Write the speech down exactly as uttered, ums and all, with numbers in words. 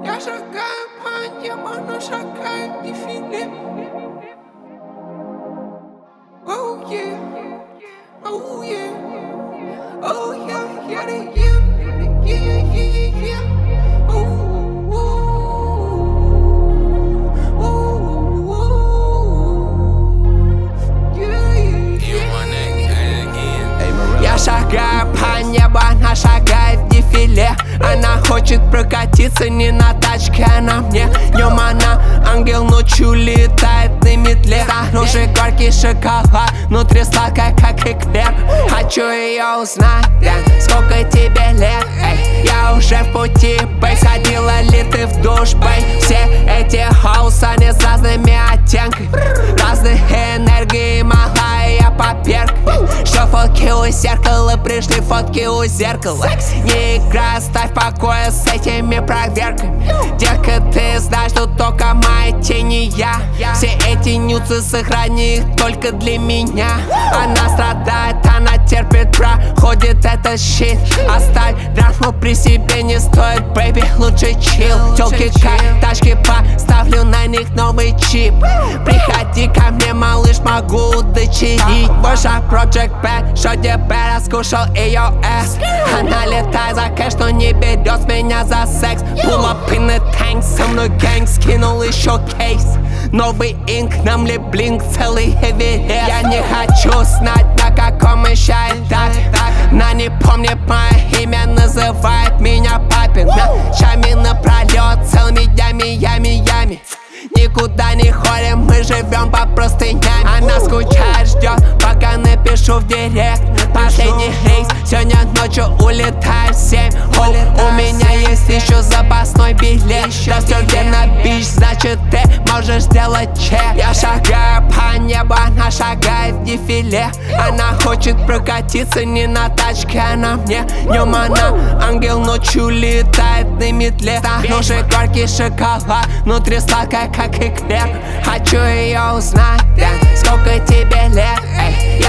Я шагаю по небу, но шагаю в дефиле. Oh yeah, oh yeah, oh yeah, yeah, yeah, yeah, yeah, yeah. Oh, oh, oh, yeah, yeah. Я шагаю по небу, она шагает в дефиле. Она хочет прокатиться не на тачке, а на мне. Днем она ангел, ночью летает на метле. Снаружи горький шоколад, внутри сладкая, как эклер. Хочу ее узнать, да, сколько тебе лет, эй. Я уже в пути, бэй. Сходила ли ты в душ, бэй? Все эти хаосы, они с разными оттенками, разных энергий, малая я поперк. Что фотки у зеркала, пришли фотки у зеркала. Не играй, оставь в покое с этими проверками. Детка, ты знаешь, что только моя тень и я. Все эти нюцы сохрани их только для меня. Она страдает, она терпит, проходит этот щит. Оставь драму при себе, не стоит, бэйби, лучше чил. Тёлки как тачки, поставлю на них новый чип. Приходи ко мне, малыш, могу удочерить. Боже, Project Bad, что тебе раскушал ее эс. Она летает за кэш, но не берет меня за секс. Pull up in the tank, со мной гэнг, скинул еще кейс. Новый инк, нам ли блинк, целый эверест. Я не хочу знать, на каком еще этапе. Она не помнит мое имя, называет меня папин. Ночами напролет, целыми днями, ями, ями. Никуда не ходим, мы живем по простыням. Она скучает, ждет, пока напишу в директ. Последний рейс, сегодня ночью улетаю в семь. О, у меня есть еще запасной билет. Да все время бич, значит ты можешь сделать чек. Я шагаю по небу, она шагает в дефиле. Она хочет прокатиться не на тачке, а на мне. Днем она ангел, ночью летает на метле. Снаружи горький шоколад, внутри сладкая, как эклер. Хочу ее узнать, да, сколько тебе лет, эй.